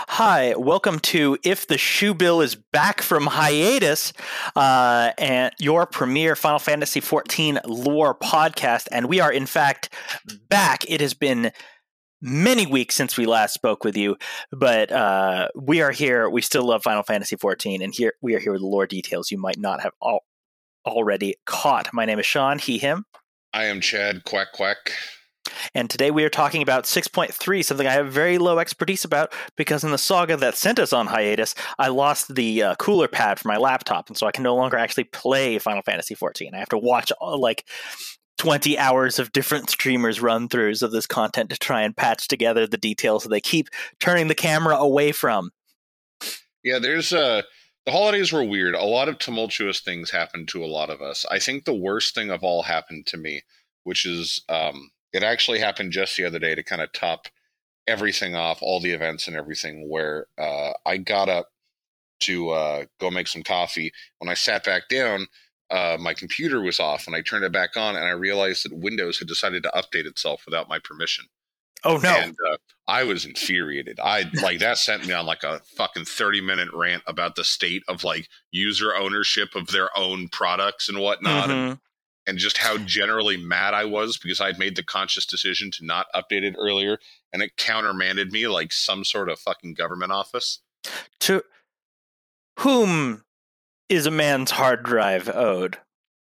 Hi, welcome to If the Shoe Bill is Back from Hiatus, and your premier Final Fantasy XIV lore podcast. And we are, in fact, back. It has been many weeks since we last spoke with you, but we are here. We still love Final Fantasy XIV, and we are here with lore details you might not have already caught. My name is Sean, he, him. I am Chad, quack, quack. And today we are talking about 6.3, something I have very low expertise about, because in the saga that sent us on hiatus, I lost the cooler pad for my laptop, and so I can no longer actually play Final Fantasy XIV. I have to watch 20 hours of different streamers' run-throughs of this content to try and patch together the details that they keep turning the camera away from. Yeah, the holidays were weird. A lot of tumultuous things happened to a lot of us. I think the worst thing of all happened to me, which is... it actually happened just the other day to kind of top everything off, all the events and everything, where I got up to go make some coffee. When I sat back down, my computer was off, and I turned it back on, and I realized that Windows had decided to update itself without my permission. Oh, no. And I was infuriated. That sent me on like a fucking 30-minute rant about the state of like user ownership of their own products and whatnot. Mm-hmm. And just how generally mad I was because I'd made the conscious decision to not update it earlier, and it countermanded me like some sort of fucking government office. To whom is a man's hard drive owed?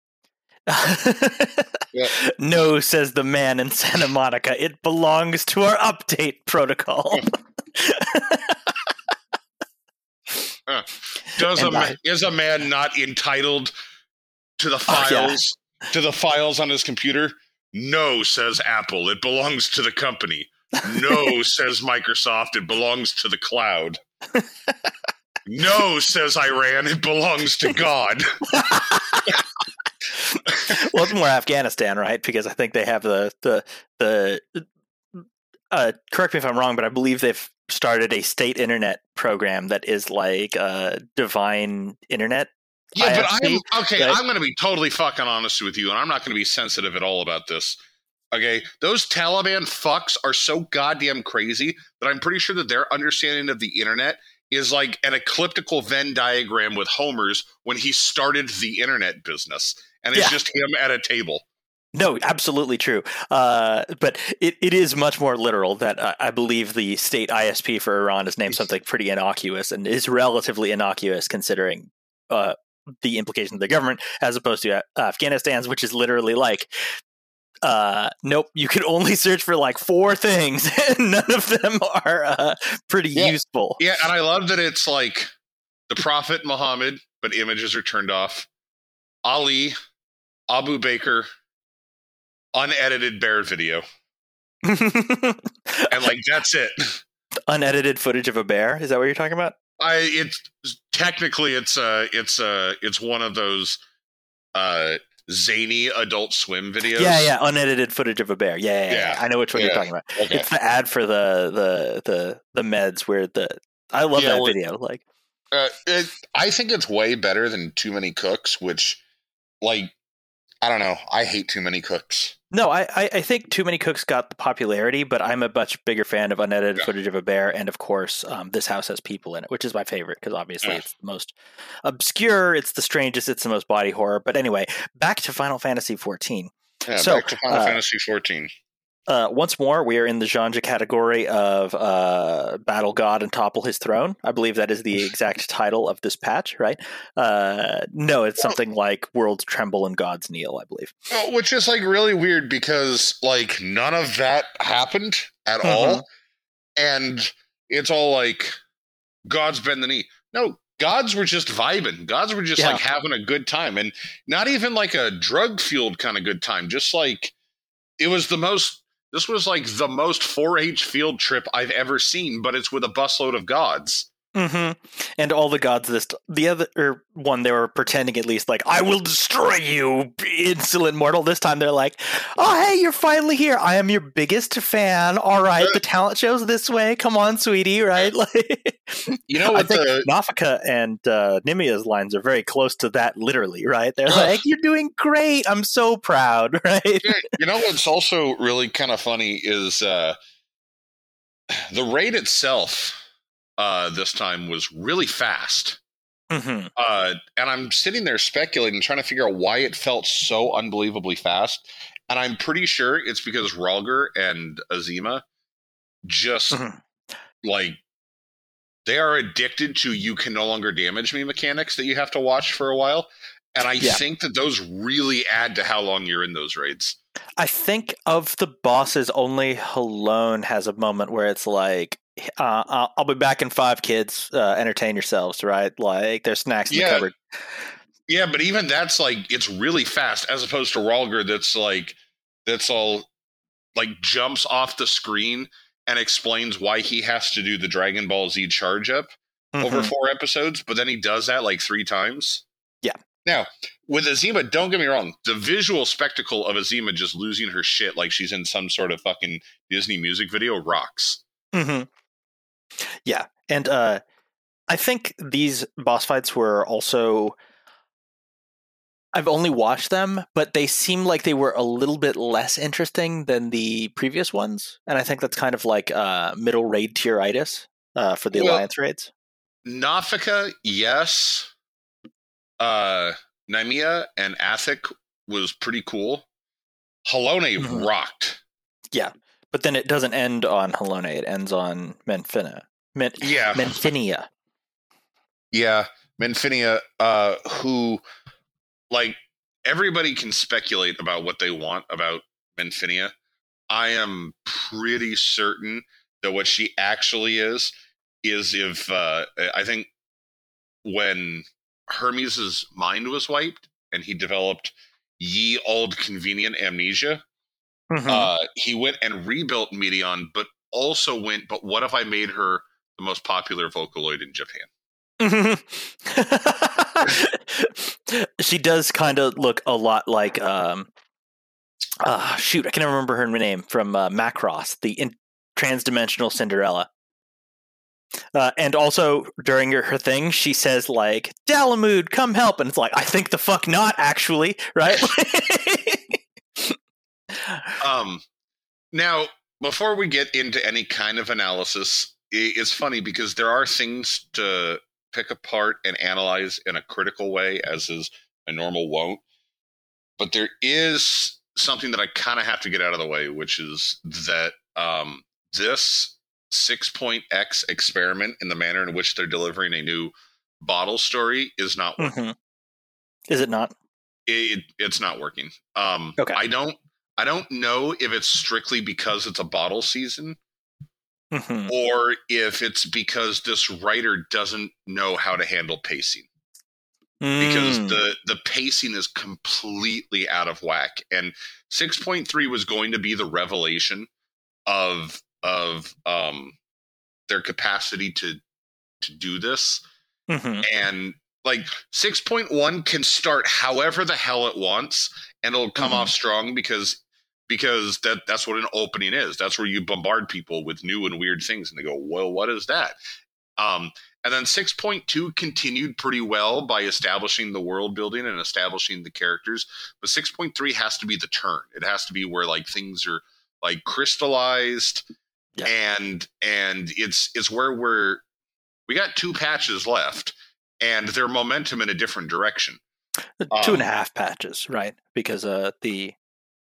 Yeah. No, says the man in Santa Monica. It belongs to our update protocol. Is a man not entitled to the files? Oh, yeah. To the files on his computer? No, says Apple. It belongs to the company. No, says Microsoft. It belongs to the cloud. No, says Iran. It belongs to God. Well, it's more Afghanistan, right? Because I think they have the correct me if I'm wrong, but I believe they've started a state internet program that is like divine internet. Yeah, but I'm going to be totally fucking honest with you, and I'm not going to be sensitive at all about this. Okay, those Taliban fucks are so goddamn crazy that I'm pretty sure that their understanding of the internet is like an ecliptical Venn diagram with Homer's when he started the internet business, and it's just him at a table. No, absolutely true. But it is much more literal that I believe the state ISP for Iran is named something pretty innocuous, and is relatively innocuous considering the implications of the government, as opposed to Afghanistan's, which is literally like, nope, you can only search for like 4 things, and none of them are pretty useful. Yeah, and I love that it's like the Prophet Muhammad, but images are turned off. Ali, Abu Bakr, unedited bear video. And like, that's it. Unedited footage of a bear? Is that what you're talking about? It's one of those zany Adult Swim videos. Yeah, unedited footage of a bear. Yeah. I know which one you're talking about. Okay. It's the ad for the meds where I love that video. Like, I think it's way better than Too Many Cooks, which, like, I don't know. I hate Too Many Cooks. No, I think Too Many Cooks got the popularity, but I'm a much bigger fan of unedited footage of a bear, and of course, This House Has People in It, which is my favorite, because obviously it's the most obscure, it's the strangest, it's the most body horror. But anyway, back to Final Fantasy XIV. Yeah, so, back to Final Fantasy XIV. Once more, we are in the genre category of Battle God and Topple His Throne. I believe that is the exact title of this patch, right? No, it's something like Worlds Tremble and Gods Kneel, I believe. Which is like really weird because like none of that happened at all. And it's all like gods bend the knee. No, gods were just vibing. Gods were just like having a good time, and not even like a drug-fueled kind of good time. Just like this was like the most 4-H field trip I've ever seen, but it's with a busload of gods. Mm-hmm. And all the gods the other one, they were pretending at least like, I will destroy you, insolent mortal. This time they're like, oh, hey, you're finally here. I am your biggest fan. All right, the talent show's this way. Come on, sweetie, right? Like, you know what? I think Nafika and Nimia's lines are very close to that, literally, right? They're like, you're doing great. I'm so proud, right? You know what's also really kind of funny is the raid itself. this time was really fast. Mm-hmm. And I'm sitting there speculating, trying to figure out why it felt so unbelievably fast. And I'm pretty sure it's because Rhalgr and Azima just like they are addicted to "you can no longer damage me" mechanics that you have to watch for a while. And I think that those really add to how long you're in those raids. I think of the bosses, only Halone has a moment where it's like, I'll be back in 5, kids. Entertain yourselves, right? Like, there's snacks in the cupboard. Yeah, but even that's like, it's really fast, as opposed to Rhalgr that's all like jumps off the screen and explains why he has to do the Dragon Ball Z charge up over 4 episodes, but then he does that like 3 times. Yeah. Now, with Azima, don't get me wrong, the visual spectacle of Azima just losing her shit like she's in some sort of fucking Disney music video rocks. Mm-hmm. Yeah, and I think these boss fights were also... I've only watched them, but they seem like they were a little bit less interesting than the previous ones, and I think that's kind of like middle raid tieritis for the Alliance raids. Nafika, yes. Naimia and Athik was pretty cool. Halone rocked. Yeah, but then it doesn't end on Halone, it ends on Menfinia. Menfinia. Yeah, Menfinia, who... Like, everybody can speculate about what they want about Menfinia. I am pretty certain that what she actually is if, I think when Hermes' mind was wiped and he developed ye old convenient amnesia, he went and rebuilt Medion, but also went, but what if I made her the most popular Vocaloid in Japan? She does kind of look a lot like I can't remember her name from Macross, the transdimensional Cinderella. And also during her thing, she says like, "Dalamud, come help," and it's like, I think the fuck not, actually, right? Now, before we get into any kind of analysis, it's funny because there are things to pick apart and analyze in a critical way, as is a normal won't. But there is something that I kind of have to get out of the way, which is that this 6.x experiment in the manner in which they're delivering a new bottle story is not working. Is it not? It's not working. Okay. I don't know if it's strictly because it's a bottle season, or if it's because this writer doesn't know how to handle pacing. Because the pacing is completely out of whack. And 6.3 was going to be the revelation of their capacity to do this. And like 6.1 can start however the hell it wants, and it'll come off strong because that's what an opening is. That's where you bombard people with new and weird things, and they go, well, what is that? And then 6.2 continued pretty well by establishing the world building and establishing the characters. But 6.3 has to be the turn. It has to be where like things are like crystallized, and it's where we got 2 patches left, and their momentum in a different direction. 2.5 patches, right? Because the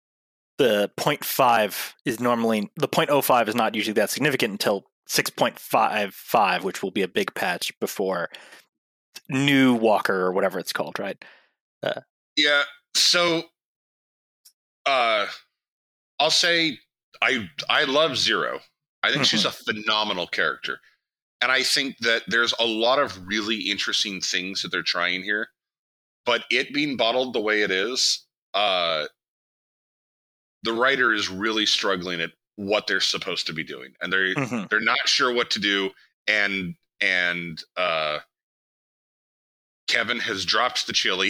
0.5 is normally, the 0.05 is not usually that significant until 6.55, which will be a big patch before New Walker or whatever it's called, right? Yeah. So, I'll say I love Zero. I think she's a phenomenal character, and I think that there's a lot of really interesting things that they're trying here. But it being bottled the way it is, the writer is really struggling at what they're supposed to be doing, and they're not sure what to do. And Kevin has dropped the chili.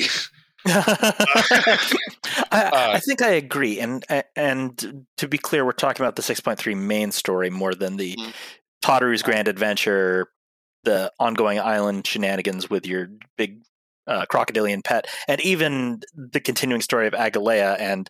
I think I agree, and to be clear, we're talking about the 6.3 main story more than the Tataru's Grand Adventure, the ongoing island shenanigans with your big crocodilian pet, and even the continuing story of Agalea and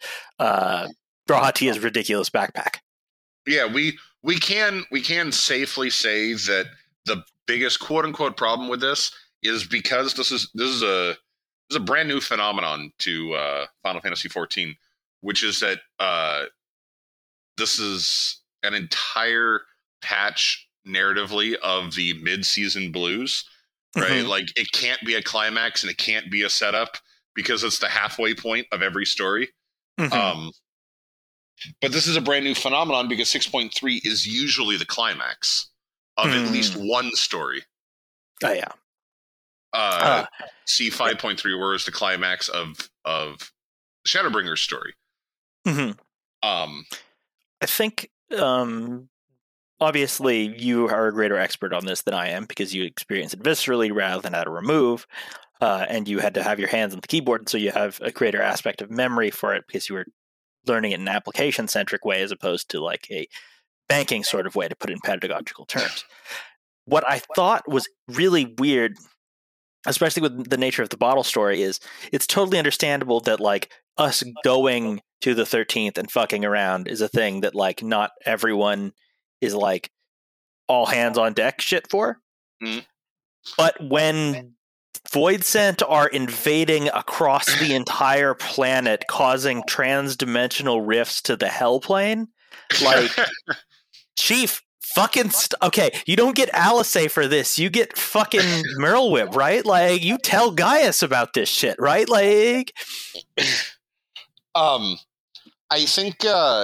Grawhatia's ridiculous backpack. Yeah, we can safely say that the biggest quote unquote problem with this is because this is a brand new phenomenon to Final Fantasy XIV, which is that this is an entire patch narratively of the mid-season blues, right? Mm-hmm. Like, it can't be a climax and it can't be a setup because it's the halfway point of every story. Mm-hmm. But this is a brand new phenomenon because 6.3 is usually the climax of at least one story. Oh yeah. See 5.3, where is the climax of the Shadowbringers story. Mm-hmm. I think obviously you are a greater expert on this than I am because you experience it viscerally rather than how to remove, and you had to have your hands on the keyboard, so you have a greater aspect of memory for it because you were learning it in an application-centric way as opposed to like a banking sort of way, to put it in pedagogical terms. What I thought was really weird, especially with the nature of the bottle story, is it's totally understandable that like us going to the 13th and fucking around is a thing that like not everyone is like all hands on deck shit for. Mm. But when Voidsent are invading across the entire planet, causing trans-dimensional rifts to the hell plane, like, Chief, fucking okay, you don't get Alisei for this, you get fucking Merlwyb, right? Like, you tell Gaius about this shit, right? Like, I think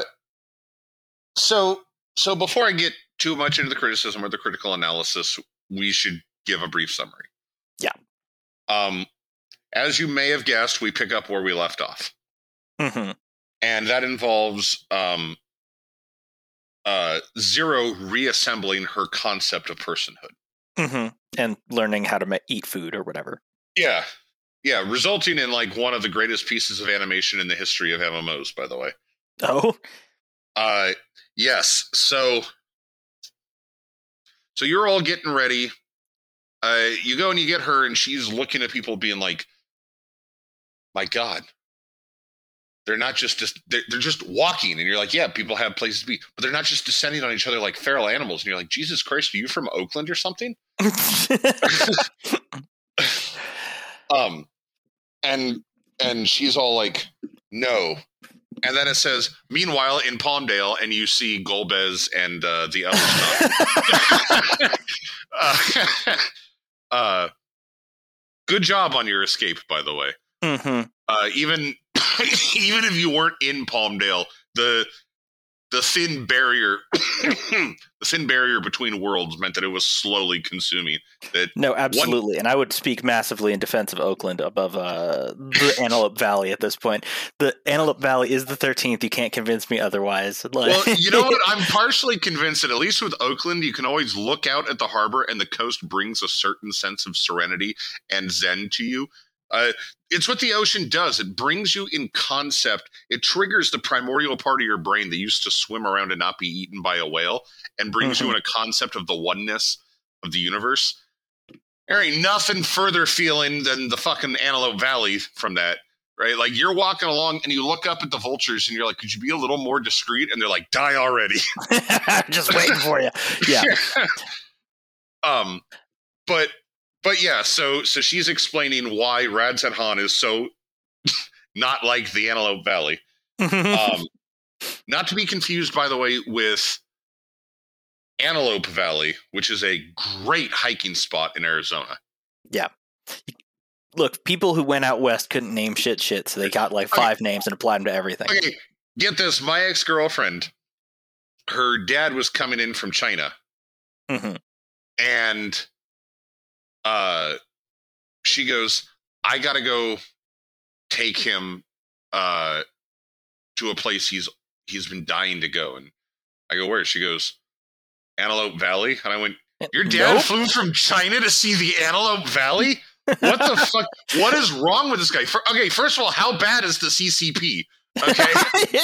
so before I get too much into the criticism or the critical analysis, we should give a brief summary. Yeah. As you may have guessed, we pick up where we left off. Mm-hmm. And that involves Zero reassembling her concept of personhood. Mm-hmm. And learning how to eat food or whatever. Yeah. Yeah, resulting in like one of the greatest pieces of animation in the history of MMOs, by the way. Oh? Yes. So you're all getting ready. You go and you get her, and she's looking at people being like, my God. They're not just they're just walking, and you're like, yeah, people have places to be, but they're not just descending on each other like feral animals. And you're like, Jesus Christ, are you from Oakland or something? And she's all like, no. And then it says, meanwhile, in Palmdale, and you see Golbez and the other stuff. Good job on your escape, by the way. Mm-hmm. Even if you weren't in Palmdale, the thin barrier, between worlds meant that it was slowly consuming. No, absolutely, and I would speak massively in defense of Oakland above the Antelope Valley at this point. The Antelope Valley is the 13th. You can't convince me otherwise. Well, you know what? I'm partially convinced that at least with Oakland, you can always look out at the harbor, and the coast brings a certain sense of serenity and zen to you. It's what the ocean does. It brings you in concept. It triggers the primordial part of your brain that used to swim around and not be eaten by a whale, and brings you in a concept of the oneness of the universe. There ain't nothing further feeling than the fucking Antelope Valley from that, right? Like, you're walking along and you look up at the vultures and you're like, could you be a little more discreet? And they're like, die already. Just waiting for you. Yeah. But yeah, so she's explaining why Radzat Han is so not like the Antelope Valley. Not to be confused, by the way, with Antelope Valley, which is a great hiking spot in Arizona. Yeah. Look, people who went out west couldn't name shit, so they got like 5 names and applied them to everything. Okay, get this. My ex-girlfriend, her dad was coming in from China. Mm-hmm. And she goes, I gotta go take him to a place he's been dying to go. And I go, where? She goes, Antelope Valley. And I went, your dad flew from China to see the Antelope Valley? What the fuck? What is wrong with this guy? Okay, first of all, how bad is the CCP? Okay.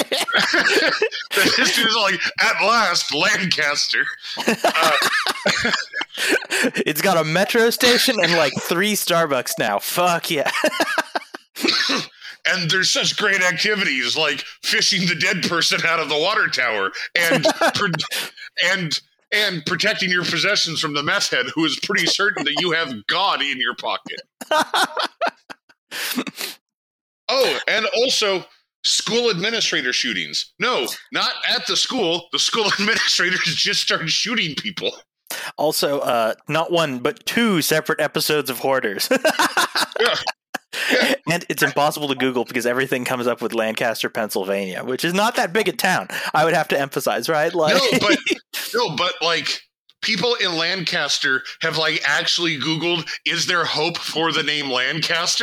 This dude's like, at last, Lancaster. It's got a metro station and like 3 Starbucks now. Fuck yeah. And there's such great activities like fishing the dead person out of the water tower and and protecting your possessions from the meth head who is pretty certain that you have God in your pocket. Oh, and also school administrator shootings. No, not at the school. The school administrators just started shooting people. Also, not one, but 2 separate episodes of Hoarders. Yeah. Yeah. And it's impossible to Google because everything comes up with Lancaster, Pennsylvania, which is not that big a town. I would have to emphasize, right? Like, No, but like people in Lancaster have like actually Googled, is there hope for the name Lancaster?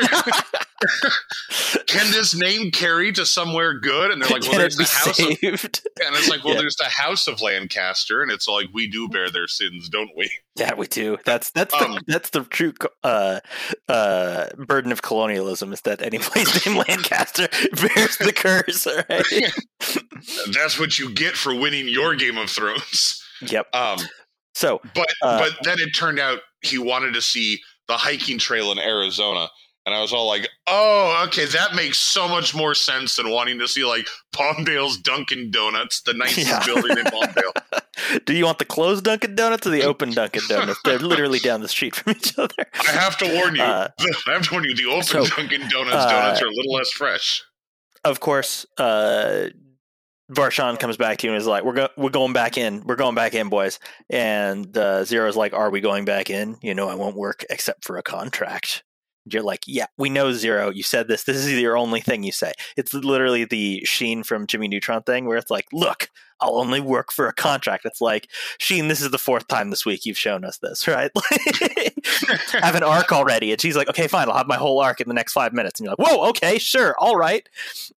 Can this name carry to somewhere good? And they're like, well, there's the house of, and it's like, well, there's the house of Lancaster, and it's like, we do bear their sins, don't we? Yeah, we do. That's the true burden of colonialism, is that any place named Lancaster bears the curse. Right? That's what you get for winning your Game of Thrones. Yep. But then it turned out he wanted to see the hiking trail in Arizona. And I was all like, oh, okay, that makes so much more sense than wanting to see, like, Palmdale's Dunkin' Donuts, the nicest building in Palmdale. Do you want the closed Dunkin' Donuts or the open Dunkin' Donuts? They're literally down the street from each other. I have to warn you. The open Dunkin' donuts are a little less fresh. Of course, Varshan comes back to you and is like, we're going back in. We're going back in, boys. And Zero's like, are we going back in? You know, I won't work except for a contract. You're like, yeah, we know, Zero. You said this. This is your only thing you say. It's literally the Sheen from Jimmy Neutron thing where it's like, look, I'll only work for a contract. It's like, Sheen, this is the 4th time this week you've shown us this, right? Have an arc already. And she's like, okay, fine, I'll have my whole arc in the next 5 minutes. And you're like, whoa, okay, sure, all right.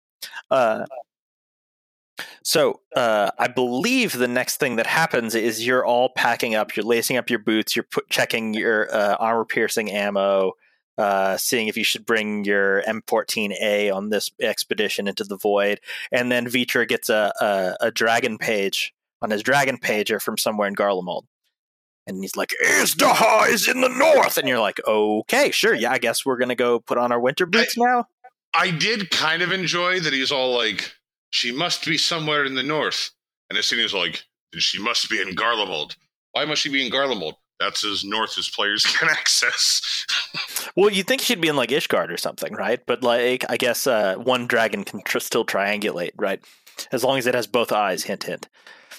So I believe the next thing that happens is you're all packing up, you're lacing up your boots, you're checking your armor-piercing ammo, seeing if you should bring your M14A on this expedition into the void, and then Vitra gets a dragon page on his dragon pager from somewhere in Garlemald, and he's like, Izdaha is in the north, and you're like, okay, sure, yeah, I guess we're gonna go put on our winter boots now. I did kind of enjoy that he's all like, she must be somewhere in the north, and as soon as he's like, she must be in Garlemald. Why must she be in Garlemald? That's as north as players can access. Well, you'd think she'd be in like Ishgard or something, right? But like, I guess one dragon can still triangulate, right? As long as it has both eyes, hint, hint.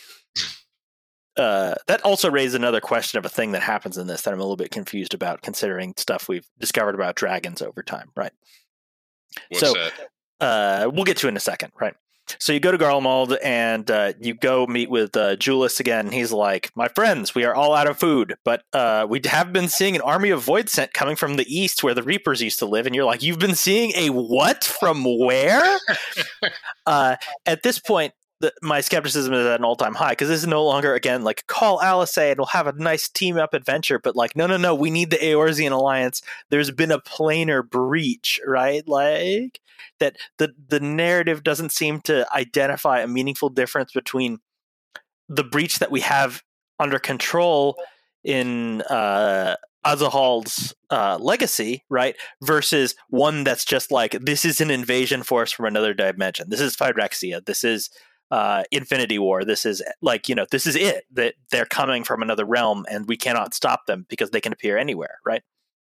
That also raised another question of a thing that happens in this that I'm a little bit confused about, considering stuff we've discovered about dragons over time, right? What's that? We'll get to it in a second, right? So you go to Garlemald and you go meet with Julius again. He's like, my friends, we are all out of food, but we have been seeing an army of Voidsent coming from the east where the Reapers used to live. And you're like, you've been seeing a what? From where? At this point, my skepticism is at an all-time high, because this is no longer, again, like, call Alizé and we'll have a nice team-up adventure, but like, no, we need the Eorzean Alliance. There's been a planar breach, right? Like, that the narrative doesn't seem to identify a meaningful difference between the breach that we have under control in Azahald's legacy, right, versus one that's just like, this is an invasion force from another dimension. This is Phyrexia. This is Infinity War. This is like, this is it, that they're coming from another realm and we cannot stop them because they can appear anywhere, right?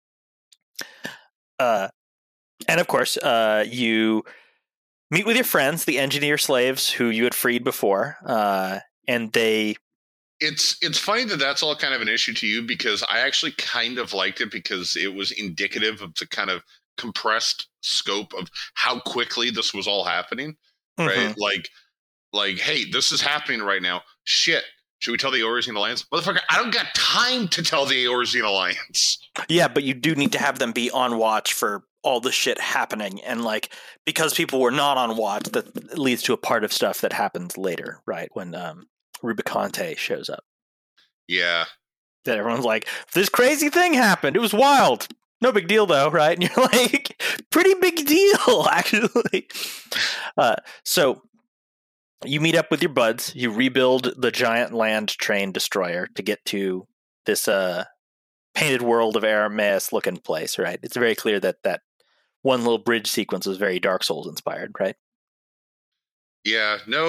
And of course, you meet with your friends, the engineer slaves who you had freed before, and they... It's funny that that's all kind of an issue to you, because I actually kind of liked it because it was indicative of the kind of compressed scope of how quickly this was all happening, right? Like, hey, this is happening right now. Shit. Should we tell the Eorzean Alliance? Motherfucker, I don't got time to tell the Eorzean Alliance. Yeah, but you do need to have them be on watch for all the shit happening. And like, because people were not on watch, that leads to a part of stuff that happens later, right? When Rubicante shows up. Yeah. That everyone's like, this crazy thing happened. It was wild. No big deal, though, right? And you're like, pretty big deal, actually. So you meet up with your buds. You rebuild the giant land train destroyer to get to this painted world of Aramaeus looking place, right? It's very clear that one little bridge sequence was very Dark Souls inspired, right? Yeah, no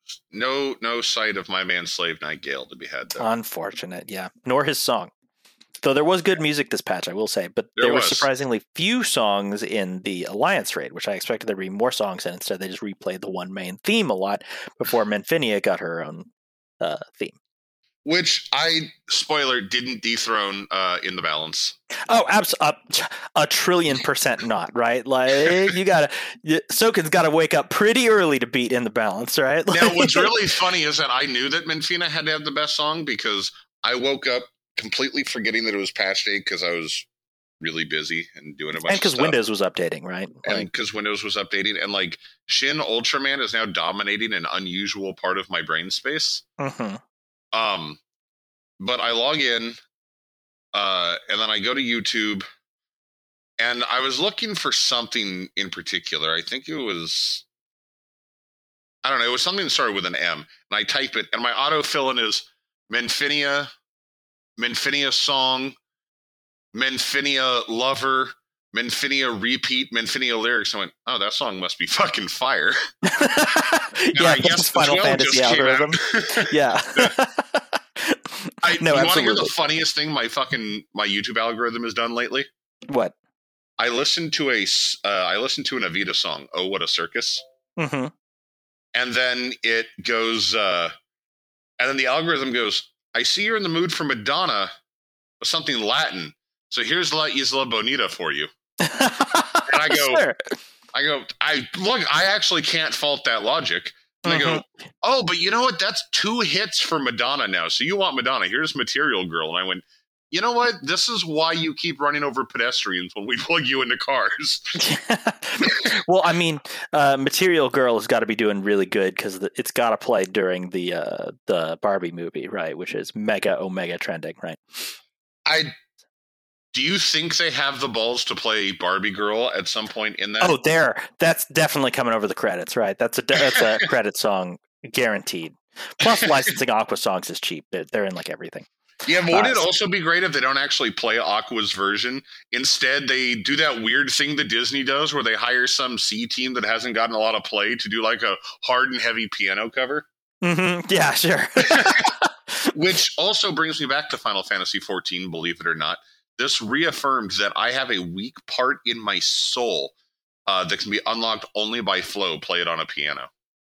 No sight of my man Slave Knight Gale to be had, though. Unfortunate, yeah. Nor his song. Though there was good music this patch, I will say. But there were surprisingly few songs in the Alliance raid, which I expected there to be more songs, and instead they just replayed the one main theme a lot before Minfinia got her own theme. Which spoiler, didn't dethrone in the balance. Oh, absolutely. 1,000,000,000% not, right? Like, Soken's got to wake up pretty early to beat in the balance, right? Like, now, what's really funny is that I knew that Minfinia had to have the best song because I woke up completely forgetting that it was patch day because I was really busy and doing a bunch of stuff. And because Windows was updating, right? And because Windows was updating. And, like, Shin Ultraman is now dominating an unusual part of my brain space. Mm-hmm. But I log in, and then I go to YouTube, and I was looking for something in particular. I think it was, I don't know, it was something that started with an M. And I type it, and my autofill-in is Minfinia song, Minfinia lover, Minfinia repeat, Minfinia lyrics. I went, oh, that song must be fucking fire. Yeah, I guess Final Fantasy algorithm. Yeah. You want to hear the funniest thing my YouTube algorithm has done lately? What? I listened to an Evita song, "Oh What a Circus," mm-hmm. and then it goes, and then the algorithm goes, "I see you're in the mood for Madonna, or something Latin. So here's La Isla Bonita for you." And I go, sure. I actually can't fault that logic. And they go, oh, but you know what? That's 2 hits for Madonna now. So you want Madonna. Here's Material Girl. And I went, you know what? This is why you keep running over pedestrians when we plug you into cars. Well, I mean, Material Girl has got to be doing really good because it's got to play during the Barbie movie, right? Which is mega omega trending, right? Do you think they have the balls to play Barbie Girl at some point in that? Oh, that's definitely coming over the credits, right? That's a credit song guaranteed. Plus, licensing Aqua songs is cheap. They're in like everything. Yeah, but wouldn't it also be great if they don't actually play Aqua's version? Instead, they do that weird thing that Disney does where they hire some C team that hasn't gotten a lot of play to do like a hard and heavy piano cover. Mm-hmm. Yeah, sure. Which also brings me back to Final Fantasy XIV, believe it or not. This reaffirmed that I have a weak part in my soul that can be unlocked only by flow, play it on a piano.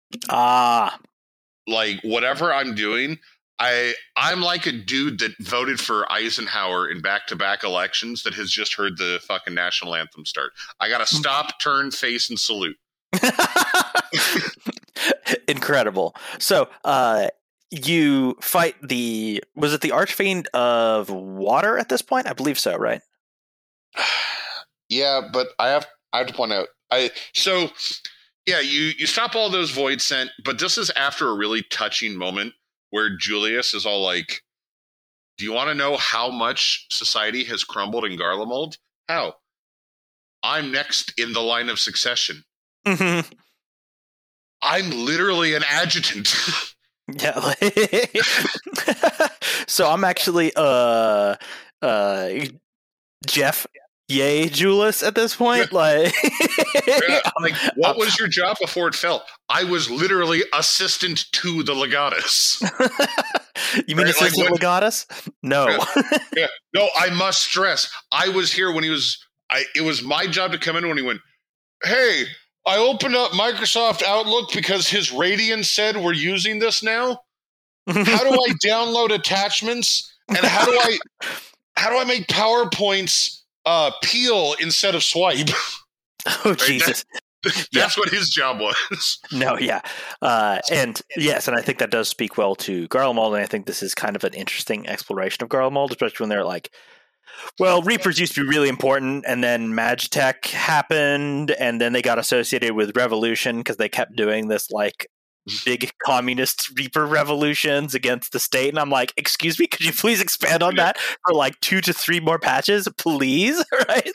Like, whatever I'm doing, I'm like a dude that voted for Eisenhower in back-to-back elections that has just heard the fucking national anthem start. I gotta stop, turn, face, and salute. Incredible. So, you fight was it the Archfiend of Water at this point? I believe so, right? Yeah, but I have to point out, you stop all those Void Sent, but this is after a really touching moment where Julius is all like, do you want to know how much society has crumbled in Garlemald? How? I'm next in the line of succession. Mm-hmm. I'm literally an adjutant. Yeah. So I'm actually Jeff Yay Julius at this point. Like, what was your job before it fell? I was literally assistant to the Legatus. You mean assistant Legatus? No. Yeah. No, I must stress. I was here when he was. It was my job to come in when he went, hey, I opened up Microsoft Outlook because his Radeon said we're using this now. How do I download attachments? And how do I make PowerPoints peel instead of swipe? Oh, Jesus. That's what his job was. No, yeah. And yes, and I think that does speak well to Garlemald, and I think this is kind of an interesting exploration of Garlemald, especially when they're like, well, Reapers used to be really important, and then Magitech happened, and then they got associated with Revolution because they kept doing this, like, big communist Reaper revolutions against the state. And I'm like, excuse me, could you please expand on that for, like, 2 to 3 more patches, please? Right?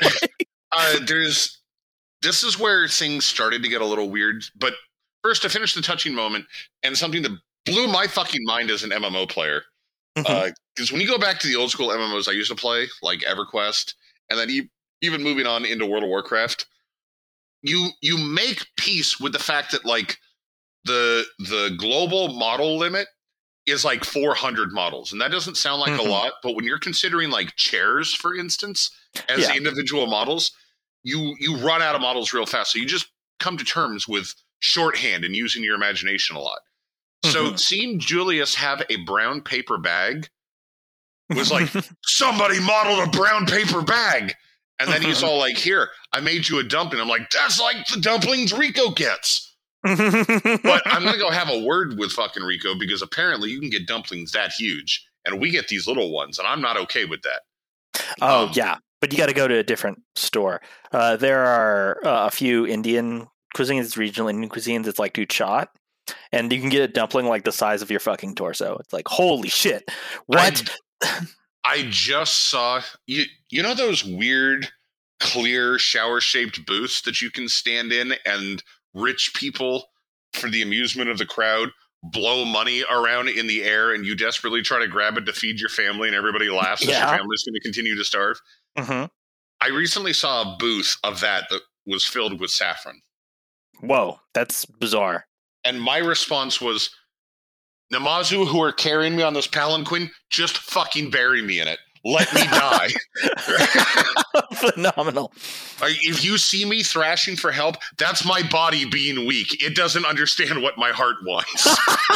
This is where things started to get a little weird, but first, to finish the touching moment, and something that blew my fucking mind as an MMO player, because when you go back to the old school MMOs I used to play, like EverQuest, and then even moving on into World of Warcraft, you make peace with the fact that, like, the global model limit is like 400 models, and that doesn't sound like a lot, but when you're considering like chairs, for instance, as individual models, you run out of models real fast. So you just come to terms with shorthand and using your imagination a lot. So seeing Julius have a brown paper bag was like, somebody modeled a brown paper bag. And then he's all like, here, I made you a dumpling. I'm like, that's like the dumplings Rico gets. But I'm going to go have a word with fucking Rico, because apparently you can get dumplings that huge and we get these little ones, and I'm not okay with that. Oh, yeah. But you got to go to a different store. There are a few Indian cuisines, regional Indian cuisines. It's like dude shot. And you can get a dumpling like the size of your fucking torso. It's like, holy shit. What? I just saw, you know those weird, clear, shower-shaped booths that you can stand in and rich people, for the amusement of the crowd, blow money around in the air, and you desperately try to grab it to feed your family, and everybody laughs that your family's going to continue to starve? I recently saw a booth of that was filled with saffron. Whoa, that's bizarre. And my response was, Namazu, who are carrying me on this palanquin, just fucking bury me in it. Let me die. Phenomenal. If you see me thrashing for help, that's my body being weak. It doesn't understand what my heart wants.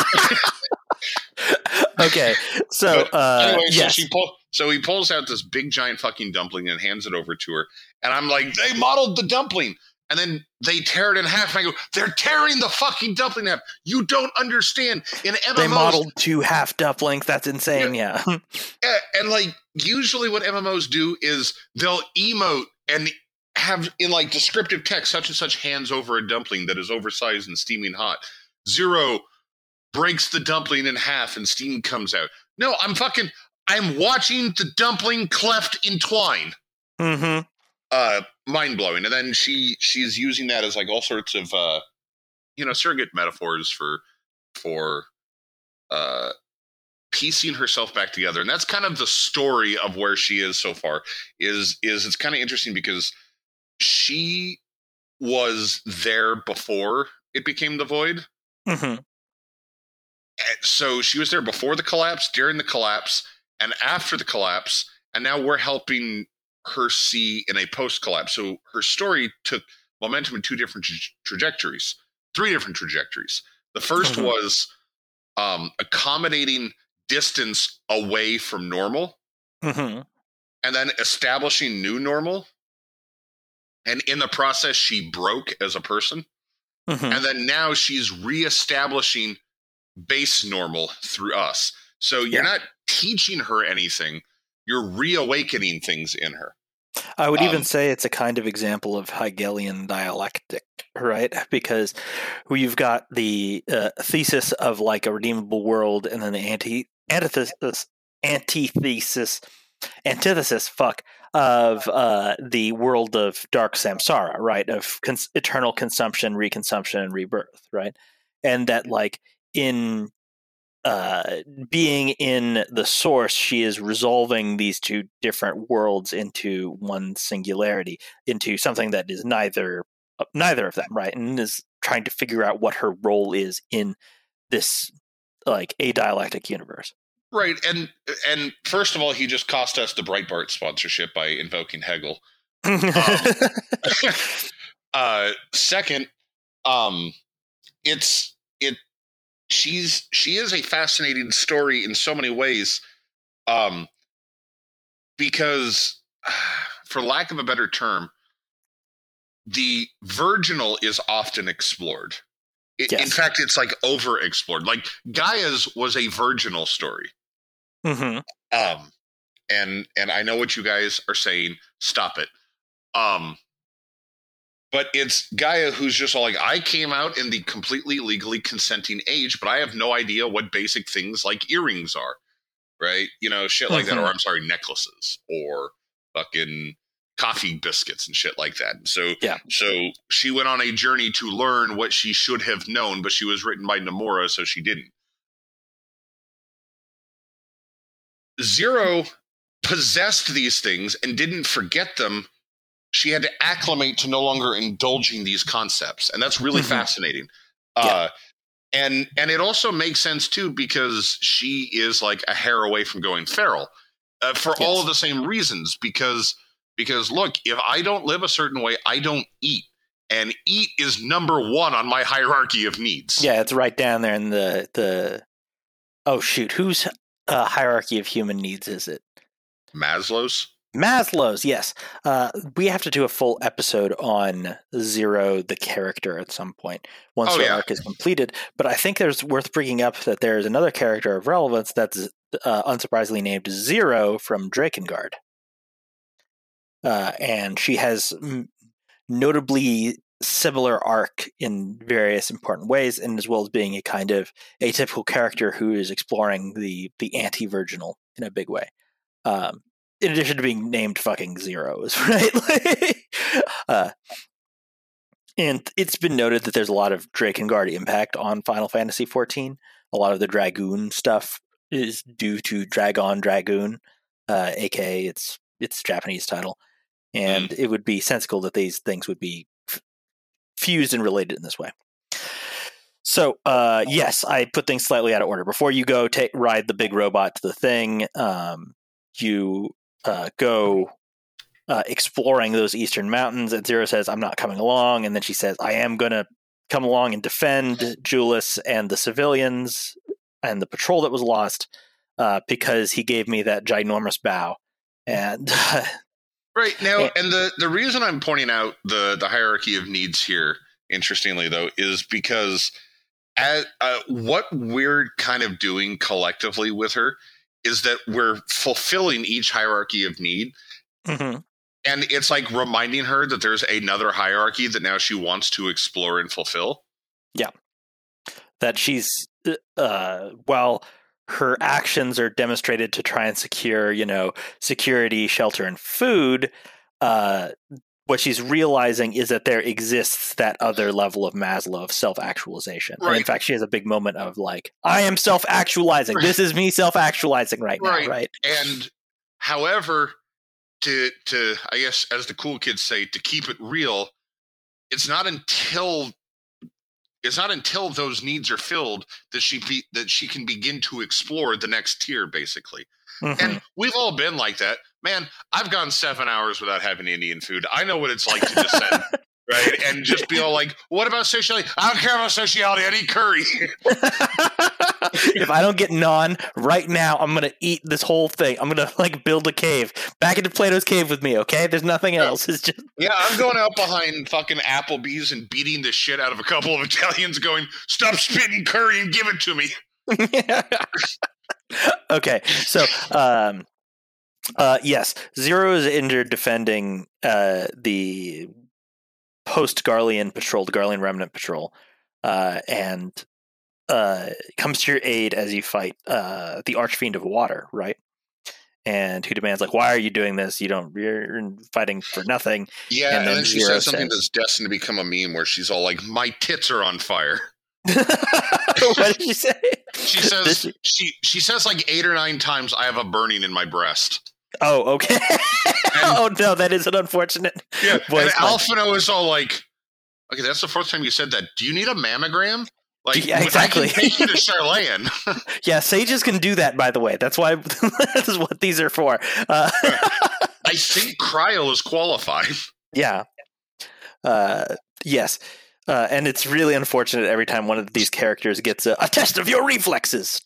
Okay, so anyway, yes. So he pulls out this big giant fucking dumpling and hands it over to her. And I'm like, they modeled the dumpling. And then they tear it in half. And I go, they're tearing the fucking dumpling in half. You don't understand. In MMOs, they modeled 2 half dumplings. That's insane. Yeah. And like, usually what MMOs do is they'll emote and have in like descriptive text, such and such hands over a dumpling that is oversized and steaming hot. Zero breaks the dumpling in half and steam comes out. No, I'm watching the dumpling cleft in twine. Mind blowing. And then she's using that as like all sorts of surrogate metaphors for piecing herself back together. And that's kind of the story of where she is so far. Is it's kind of interesting because she was there before it became the Void. So she was there before the collapse, during the collapse, and after the collapse, and now we're helping her see in a post-collapse. So her story took momentum in 2 different trajectories, 3 different trajectories. The first was accommodating distance away from normal, and then establishing new normal. And in the process, she broke as a person. And then now she's reestablishing base normal through us. So you're not teaching her anything. You're reawakening things in her. I would even say it's a kind of example of Hegelian dialectic, right? Because you've got the thesis of like a redeemable world, and then the antithesis of the world of dark samsara, right? Of eternal consumption, reconsumption, and rebirth, right? And that like in being in the source, she is resolving these 2 different worlds into one singularity, into something that is neither of them, right? And is trying to figure out what her role is in this like a dialectic universe. Right. And first of all, he just cost us the Breitbart sponsorship by invoking Hegel. Second, she is a fascinating story in so many ways, because, for lack of a better term, the virginal is often explored. In fact, it's like over-explored. Like Gaia's was a virginal story. And I know what you guys are saying. Stop it. But it's Gaia who's just all like, I came out in the completely legally consenting age, but I have no idea what basic things like earrings are, right? Shit like that. Or I'm sorry, necklaces or fucking coffee biscuits and shit like that. So she went on a journey to learn what she should have known, but she was written by Nomura, so she didn't. Zero possessed these things and didn't forget them. She had to acclimate to no longer indulging these concepts. And that's really fascinating. And it also makes sense too because she is like a hair away from going feral, for all of the same reasons. Because look, if I don't live a certain way, I don't eat, and eat is number one on my hierarchy of needs. Yeah, it's right down there in the. Oh shoot, whose hierarchy of human needs is it? Maslow's. Maslow's, yes. We have to do a full episode on Zero, the character, at some point once her arc is completed. But I think there's worth bringing up that there's another character of relevance that's unsurprisingly named Zero from Drakengard, and she has notably similar arc in various important ways, and as well as being a kind of atypical character who is exploring the anti-virginal in a big way. In addition to being named fucking Zeros, right? And it's been noted that there's a lot of Drakengard impact on Final Fantasy XIV. A lot of the Dragoon stuff is due to Dragon Dragoon, aka its Japanese title. And it would be sensible that these things would be fused and related in this way. So, yes, I put things slightly out of order. Before you go ride the big robot to the thing, you go exploring those eastern mountains, and Zero says, I'm not coming along, and then she says, I am going to come along and defend Julius and the civilians and the patrol that was lost, because he gave me that ginormous bow. And right now, and the reason I'm pointing out the hierarchy of needs here, interestingly though, is because what we're kind of doing collectively with her is that we're fulfilling each hierarchy of need. Mm-hmm. And it's like reminding her that there's another hierarchy that now she wants to explore and fulfill. Yeah. That she's, while her actions are demonstrated to try and secure, security, shelter, and food, what she's realizing is that there exists that other level of Maslow of self-actualization. Right. And in fact, she has a big moment of like, I am self-actualizing. Right. This is me self-actualizing right now, right? And however, to I guess, as the cool kids say, to keep it real, it's not until those needs are filled that she can begin to explore the next tier, basically. Mm-hmm. And we've all been like that. Man, I've gone 7 hours without having Indian food. I know what it's like to descend, right? And just be all like, what about sociality? I don't care about sociality. I need curry. If I don't get naan right now, I'm going to eat this whole thing. I'm going to build a cave. Back into Plato's cave with me, okay? There's nothing else. It's just... Yeah, I'm going out behind fucking Applebee's and beating the shit out of a couple of Italians going, stop spitting curry and give it to me. Okay, so... yes, Zero is injured defending the post-Garlean patrol, the Garlean Remnant Patrol, and comes to your aid as you fight the Archfiend of Water, right? And who demands, why are you doing this? You're fighting for nothing. Yeah, and then she says something that's destined to become a meme where she's all like, my tits are on fire. What did she say? She says she says 8 or 9 times, I have a burning in my breast. Oh, okay. Oh no, that is an unfortunate. Yeah, and Alphino is all like, okay, that's the 4th time you said that. Do you need a mammogram? Yeah, exactly. I can take you to Charlene. Yeah, sages can do that, by the way. That's why this is what these are for. I think Cryo is qualified. Yeah. Yes. And it's really unfortunate every time one of these characters gets a test of your reflexes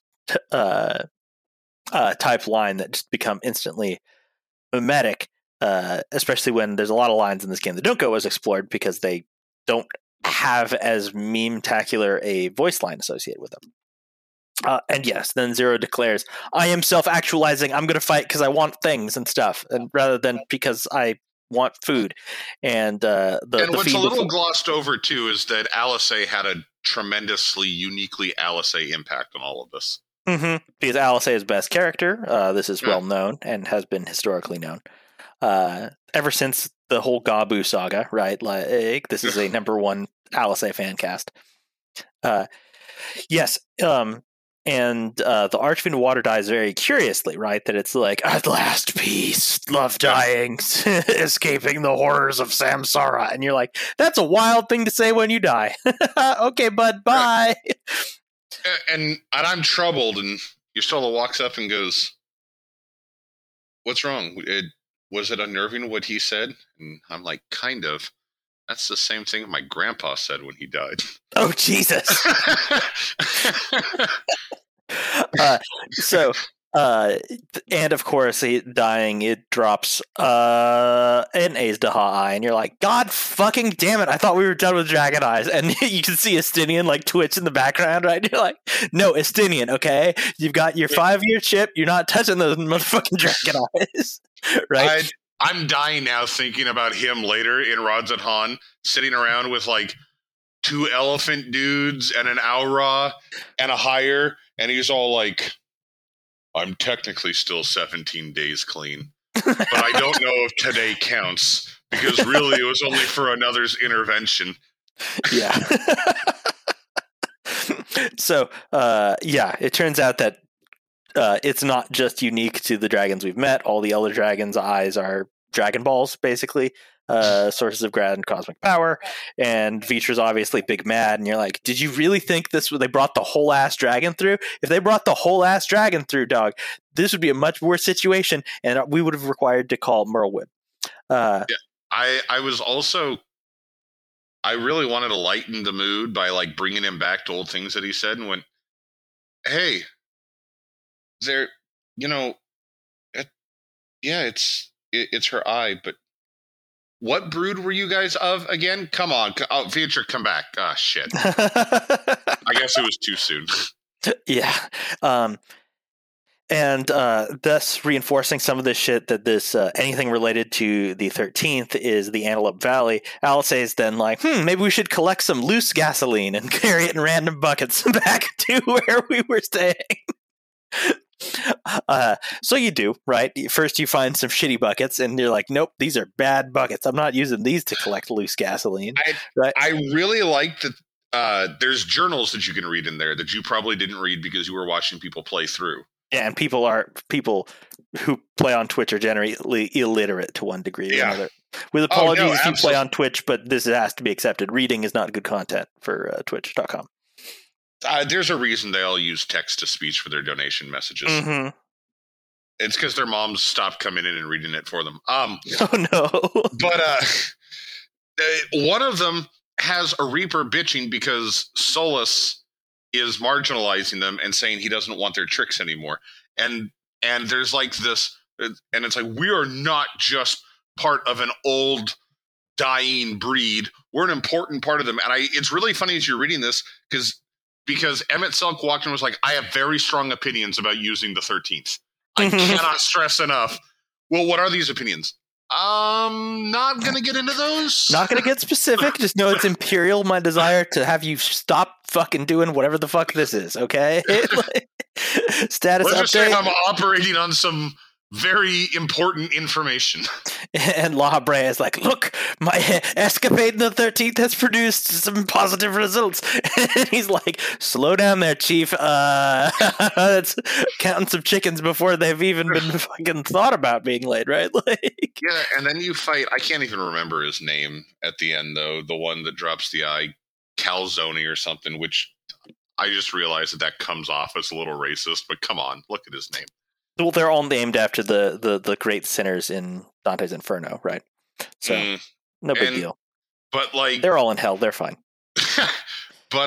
type line that just become instantly mimetic, especially when there's a lot of lines in this game that don't go as explored because they don't have as meme-tacular a voice line associated with them. And yes, then Zero declares, I am self-actualizing, I'm going to fight because I want things and stuff, and rather than because I want food. And what's a little glossed over, too, is that Alice had a tremendously, uniquely Alice impact on all of this. Mm-hmm. Because Alice is best character. This is well known and has been historically known. Ever since the whole Gabu saga, right? This is a #1 Alice fan cast. Yes. And the Archfiend of Water dies very curiously, right? That it's like, at last peace, love dying, escaping the horrors of samsara. And you're like, that's a wild thing to say when you die. Okay, bud, bye. And I'm troubled, and Ystella walks up and goes, "What's wrong? Was it unnerving what he said?" And I'm like, "Kind of. That's the same thing my grandpa said when he died." Oh, Jesus. And of course, dying, it drops an Azdaha eye, and you're like, God fucking damn it, I thought we were done with Dragon Eyes. And you can see Estinian like twitch in the background, right? And you're like, no, Estinian, okay? You've got your 5-year chip, you're not touching those motherfucking Dragon Eyes, right? I'm dying now thinking about him later in Rods at Han, sitting around with like 2 elephant dudes and an Aura and a hire, and he's all like, I'm technically still 17 days clean, but I don't know if today counts, because really it was only for another's intervention. Yeah. So, it turns out that it's not just unique to the dragons we've met. All the Elder Dragons' eyes are Dragon Balls, basically. Sources of grand cosmic power, and Vitra's obviously big mad, and you're like, did you really think they brought the whole ass dragon through? If they brought the whole ass dragon through, dog, this would be a much worse situation, and we would have required to call Merlewood. I was also, I really wanted to lighten the mood by like bringing him back to old things that he said, and went, hey, there, it's her eye, but what brood were you guys of again? Come on. Vitra, come back. Ah, shit. I guess it was too soon. Yeah. And thus reinforcing some of this shit that this anything related to the 13th is the Antelope Valley. Alisaie is then like, maybe we should collect some loose gasoline and carry it in random buckets back to where we were staying. So you do, right? First you find some shitty buckets and you're like, nope, these are bad buckets. I'm not using these to collect loose gasoline. Right? I really like that there's journals that you can read in there that you probably didn't read because you were watching people play through. Yeah, and people who play on Twitch are generally illiterate to one degree or another. With apologies if you play on Twitch, but this has to be accepted. Reading is not good content for twitch.com. There's a reason they all use text-to-speech for their donation messages. Mm-hmm. It's because their moms stopped coming in and reading it for them. Oh, no. But one of them has a Reaper bitching because Solus is marginalizing them and saying he doesn't want their tricks anymore. And there's like this, and it's like, we are not just part of an old dying breed. We're an important part of them. And it's really funny as you're reading this because Emmett Selk walked in and was like, I have very strong opinions about using the 13th. I cannot stress enough. Well, what are these opinions? Not going to get into those. Not going to get specific. Just know it's Imperial, my desire to have you stop fucking doing whatever the fuck this is, okay? Status Let's update. Just say I'm operating on some very important information. And La Brea is like, look, my escapade in the 13th has produced some positive results. And he's like, slow down there, Chief. It's counting some chickens before they've even been fucking thought about being laid, right? Like, yeah, and then you fight, I can't even remember his name at the end, though, the one that drops the eye, Calzone or something, which I just realized that comes off as a little racist, but come on, look at his name. Well, they're all named after the great sinners in Dante's Inferno, right? So no big deal. But like, they're all in hell. They're fine. But